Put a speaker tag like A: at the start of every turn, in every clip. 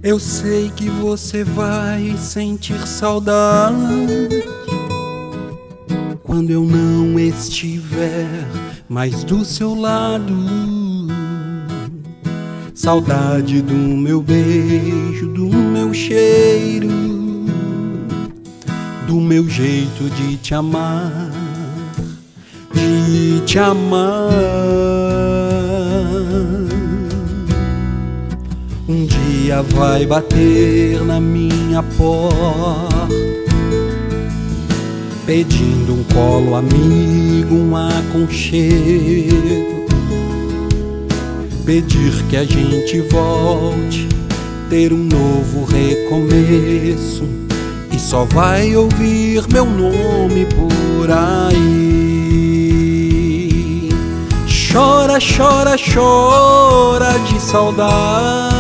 A: Eu sei que você vai sentir saudade quando eu não estiver mais do seu lado. Saudade do meu beijo, do meu cheiro, do meu jeito de te amar, de te amar. Um dia vai bater na minha porta, pedindo um colo amigo, um aconchego, pedir que a gente volte, ter um novo recomeço, e só vai ouvir meu nome por aí. Chora, chora, chora de saudade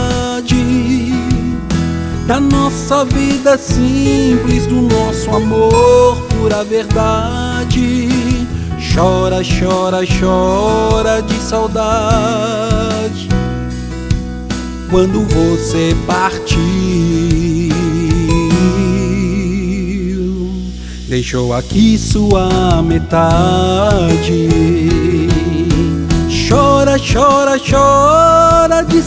A: da nossa vida simples, do nosso amor, pura verdade. Chora, chora, chora de saudade quando você partiu, deixou aqui sua metade. Chora, chora, chora de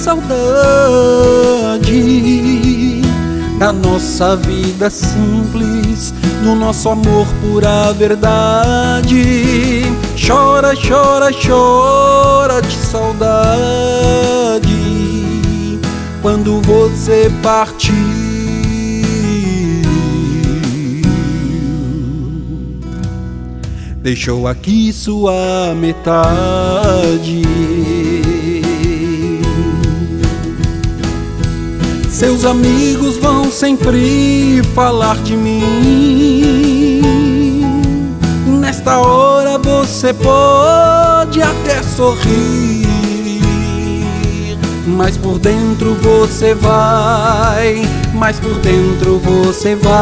A: saudade da nossa vida simples, do nosso amor, pura verdade. Chora, chora, chora de saudade quando você partiu, deixou aqui sua metade. Seus amigos vão sempre falar de mim. Nesta hora você pode até sorrir, mas por dentro você vai, mas por dentro você vai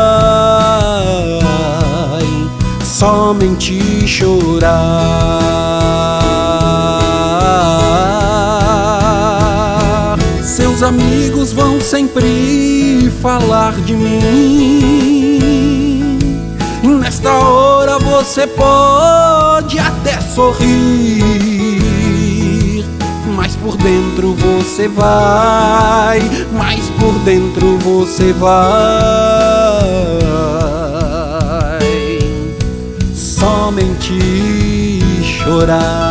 A: somente chorar. Seus amigos vão sempre falar de mim. Nesta hora você pode até sorrir, mas por dentro você vai, mas por dentro você vai somente chorar.